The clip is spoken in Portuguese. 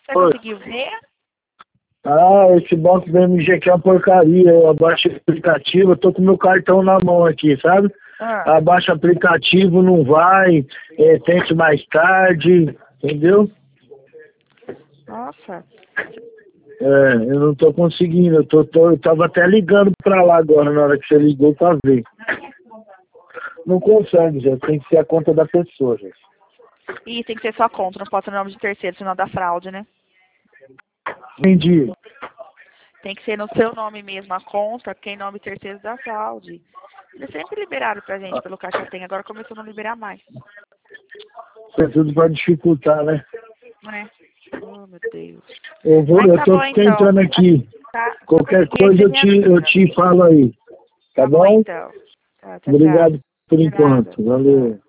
Você Oi. conseguiu ver? Esse banco da MG aqui é uma porcaria. Eu abaixo o aplicativo, eu tô com o meu cartão na mão aqui, sabe? Abaixo o aplicativo, não vai, tente mais tarde, entendeu? Nossa. Eu não tô conseguindo, eu tava até ligando pra lá agora, na hora que você ligou pra ver. Não consegue, gente, tem que ser a conta da pessoa, gente. E tem que ser sua conta, não pode ser nome de terceiro, senão dá fraude, né? Entendi. Tem que ser no seu nome mesmo, a conta, porque em nome terceiro dá fraude. Eles sempre liberaram pra gente pelo Caixa Tem, agora começou a não liberar mais. É tudo pra dificultar, né? Né? Oh, meu Deus. Eu Tá tô bom, tentando aqui. Tá. Qualquer Consegui, coisa eu te falo aí. Tá Tá bom, bom? então. Tá, tchau, tchau. Obrigado por De nada. enquanto. Valeu.